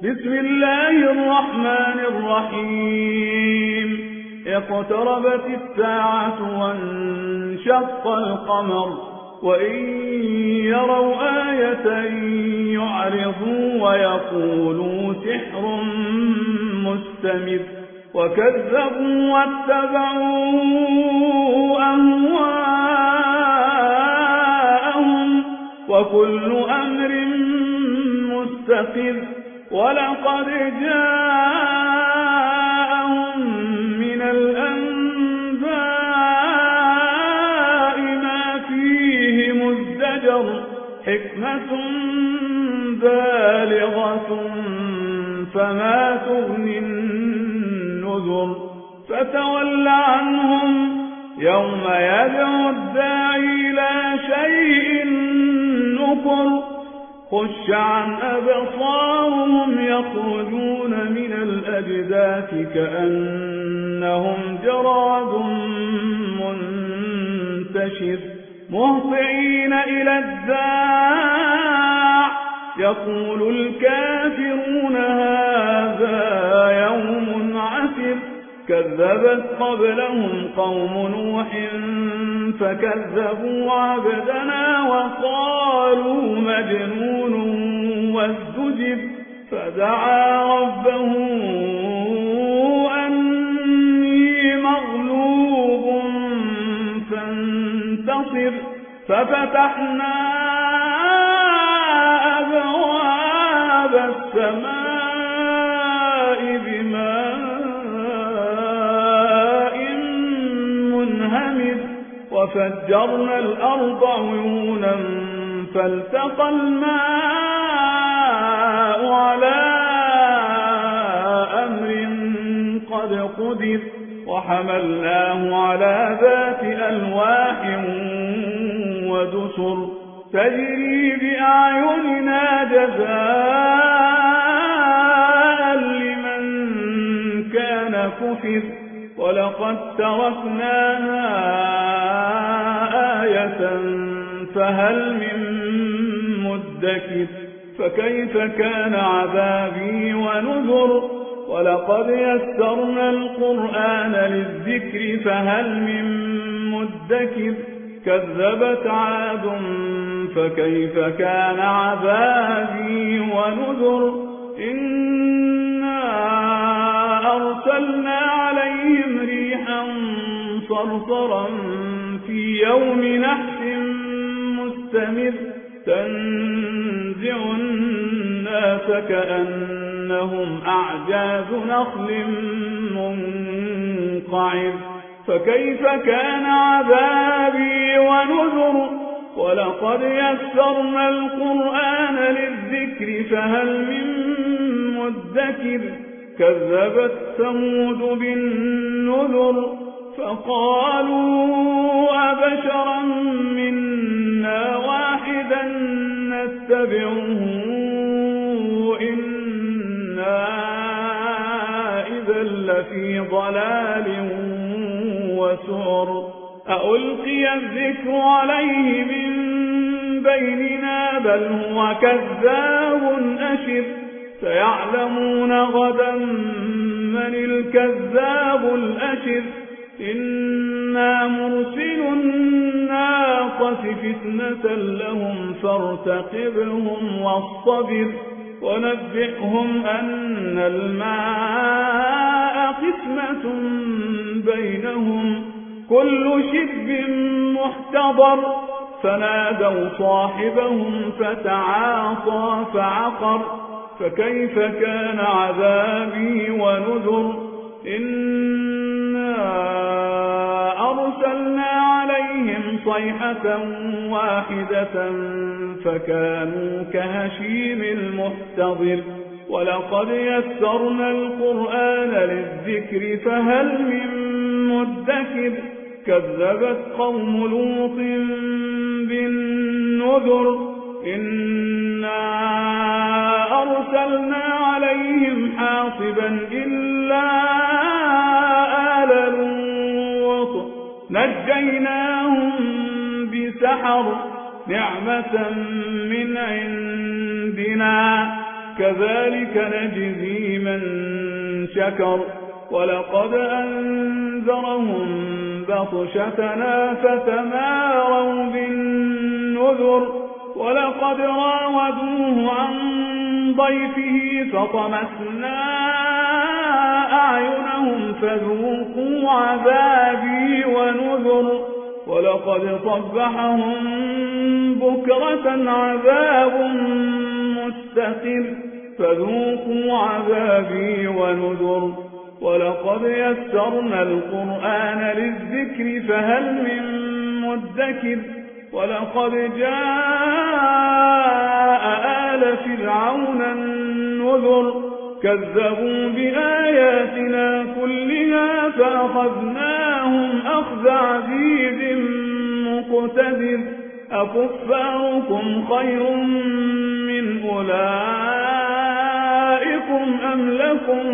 بسم الله الرحمن الرحيم اقتربت الساعة وانشق القمر وإن يروا آية يعرضوا ويقولوا سحر مستمر وكذبوا واتبعوا أهواءهم وكل أمر مستقر ولقد جاءهم من الأنباء ما فيه مزدجر حكمة بالغة فما تغني النذر فتول عنهم يوم يدعو الداعي إلى شيء نكر خش عن أبصارهم يخرجون من الأجداث كأنهم جراد منتشر مهطعين إلى الداع يقول الكافرون هذا يوم عسر كذبت قبلهم قوم نوح فكذبوا عبدنا وقالوا مجنون وازدجر فدعا ربه أني مغلوب فانتصر ففتحنا أبواب السماء بماء منهمر وفجرنا الأرض عيونا فالتقى الماء على أمر قد قدر وحملناه على ذات ألواح ودسر تجري بأعيننا جزاء لمن كان كفر ولقد تركناها آية فهل من مدكر فكيف كان عذابي ونذر ولقد يسرنا القرآن للذكر فهل من مدكر كذبت عاد فكيف كان عذابي ونذر إنا أرسلنا عليهم ريحا صرصرا في يوم نحس مستمر تنزع الناس كأنهم أعجاز نخل منقعر فكيف كان عذابي ونذر ولقد يسرنا القرآن للذكر فهل من مدكر كذبت ثمود بالنذر فقالوا أبشرا منا واحدا نتبعه إنا إذا لفي ضلال وسعر ألقي الذكر عليه من بيننا بل هو كذاب أشر سيعلمون غدا من الكذاب الأشر إنا مرسل الناقة فتنة لهم فارتقبهم واصطبر ونبئهم أن الماء قسمة بينهم كل شرب محتضر فنادوا صاحبهم فتعاطى فعقر فكيف كان عذابي ونذر إنا أرسلنا عليهم صيحة واحدة فكانوا كهشيم المحتضر ولقد يسرنا القرآن للذكر فهل من مدكر كذبت قوم لوط بالنذر إنا أرسلنا عليهم حاصبا إلا آل لوط نجيناهم بسحر نعمة من عندنا كذلك نجزي من شكر ولقد أنذرهم بطشتنا فتماروا بالنذر ولقد راودوه عن ضيفه فطمسنا أعينهم فذوقوا عذابي ونذر ولقد صبحهم بكرة عذاب مستقر فذوقوا عذابي ونذر ولقد يسرنا القرآن للذكر فهل من مدكر ولقد جاء آل فرعون النذر كذبوا بآياتنا كلها فأخذناهم أخذ عزيز مقتدر أكفاركم خير من أولئكم أم لكم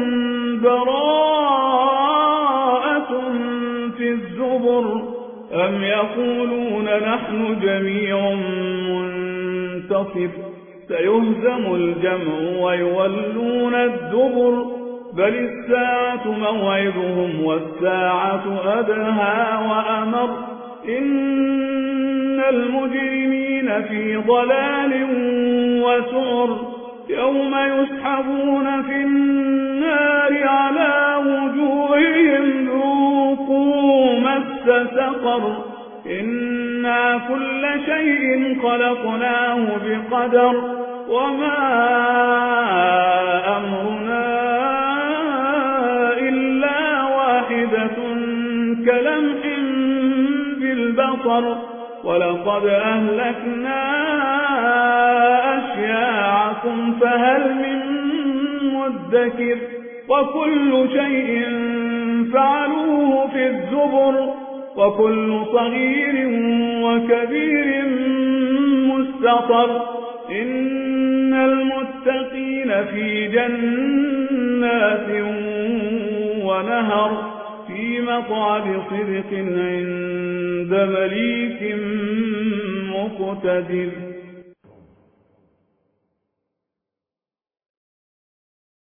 براءة في الزبر أم يقولون نحن جميع منتصر سيهزم الجمع ويولون الدبر بل الساعة موعدهم والساعة أدهى وأمر إن المجرمين في ضلال وسعر يوم يسحبون في النار على وجوههم ذوقوا مس سقر إنا كل شيء خلقناه بقدر وما أمرنا إلا واحدة كلمح بالبصر ولقد أهلكنا أشياعكم فهل من مدكر وكل شيء فعلوه في الزبر وكل صغير وكبير مستطر إن المتقين في جنات ونهر في مقعد صدق عند مليك مقتدر